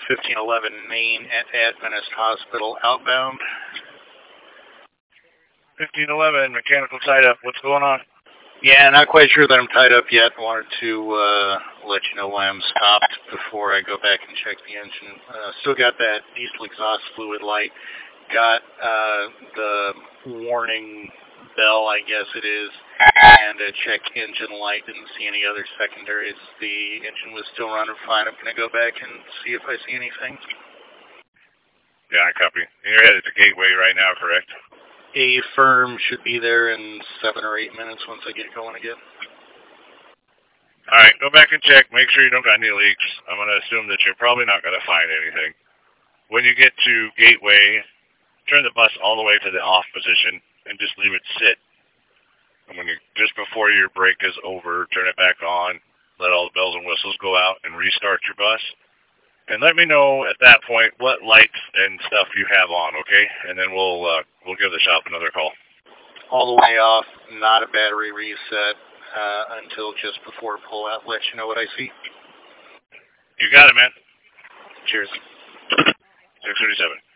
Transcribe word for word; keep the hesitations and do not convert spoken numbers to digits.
fifteen eleven Main at Adventist Hospital outbound. fifteen eleven, mechanical tied up. What's going on? Yeah, not quite sure that I'm tied up yet. Wanted to uh, let you know why I'm stopped before I go back and check the engine. Uh, still got that diesel exhaust fluid light. Got uh, the warning bell, I guess it is, and a check engine light. Didn't see any other secondaries. The engine was still running fine. I'm going to go back and see if I see anything. Yeah, I copy. You're headed to Gateway right now, correct? A firm should be there in seven or eight minutes once I get going again. All right, go back and check. Make sure you don't got any leaks. I'm going to assume that you're probably not going to find anything. When you get to Gateway, turn the bus all the way to the off position and just leave it sit. And when you just before your break is over, turn it back on, let all the bells and whistles go out, and restart your bus. And let me know at that point what lights and stuff you have on, okay? And then we'll uh, we'll give the shop another call. All the way off, not a battery reset uh, until just before pull-out. Let you know what I see. You got it, man. Cheers. six thirty-seven.